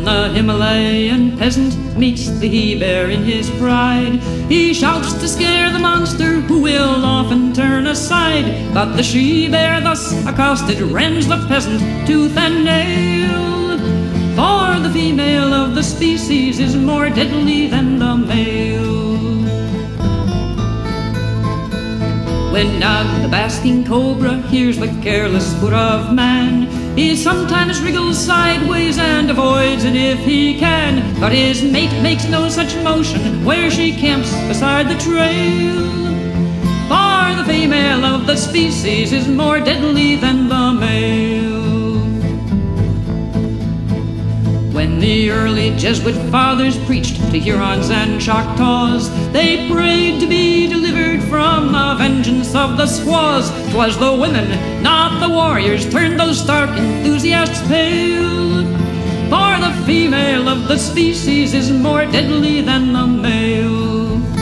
When the Himalayan peasant meets the he-bear in his pride, he shouts to scare the monster, who will often turn aside. But the she-bear, thus accosted, rends the peasant tooth and nail. For the female of the species is more deadly than the male. When Nag, the basking cobra, hears the careless foot of man, he sometimes wriggles sideways and avoids it if he can. But his mate makes no such motion where she camps beside the trail. For the female of the species is more deadly than the male. When the early Jesuit fathers preached to Hurons and Choctaws, they prayed to be delivered from the vengeance of the squaws. 'Twas the women, not the warriors, turned those stark enthusiasts pale. For the female of the species is more deadly than the male.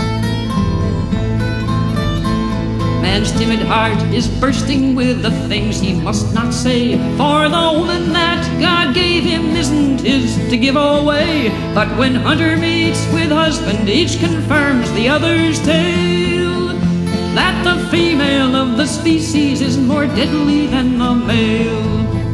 Man's timid heart is bursting with the things he must not say, for the woman that God gave him isn't his to give away. But when hunter meets with husband, each confirms the other's tale, that the female of the species is more deadly than the male.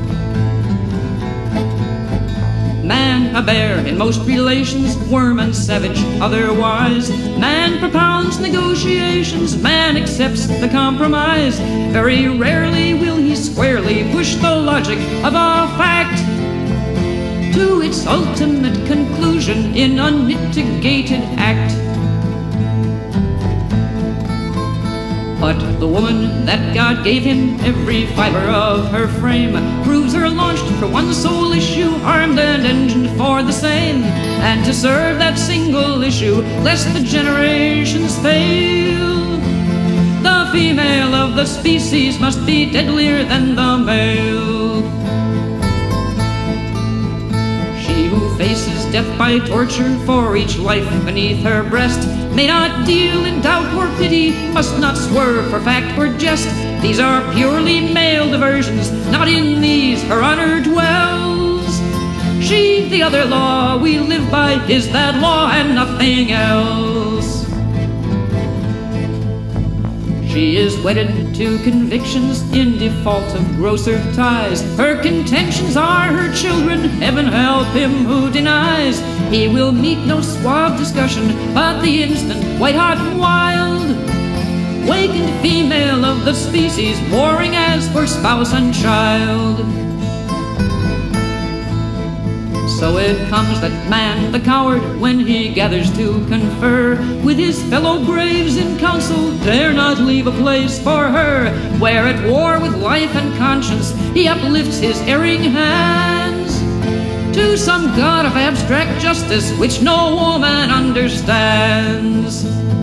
Man a bear in most relations, worm and savage otherwise. Man propounds negotiations, man accepts the compromise. Very rarely will he squarely push the logic of a fact to its ultimate conclusion in unmitigated act. But the woman that God gave him, every fiber of her frame, proves her launched for one sole issue, armed and engined for the same. And to serve that single issue, lest the generations fail, the female of the species must be deadlier than the male. She who faces death by torture for each life beneath her breast may not deal in doubt or pity, must not swerve for fact or jest. These are purely male diversions, not in these her honor dwells. She, the other law we live by, is that law and nothing else. She is wedded to convictions in default of grosser ties. Her contentions are her children, heaven help him who denies. He will meet no suave discussion, but the instant, white-hot and wild, wakened female of the species, warring as for spouse and child. So it comes that man, the coward, when he gathers to confer with his fellow braves in council, dare not leave a place for her, where at war with life and conscience he uplifts his erring hands to some god of abstract justice which no woman understands.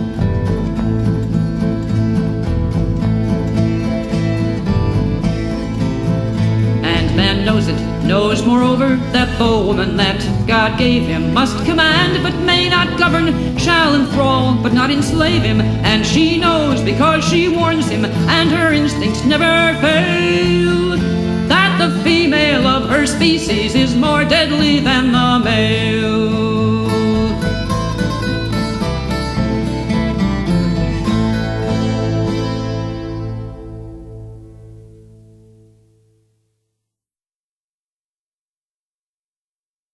And man knows it, knows moreover that the woman that God gave him must command but may not govern, shall enthrall but not enslave him. And she knows because she warns him, and her instincts never fail, that the female of her species is more deadly than the male.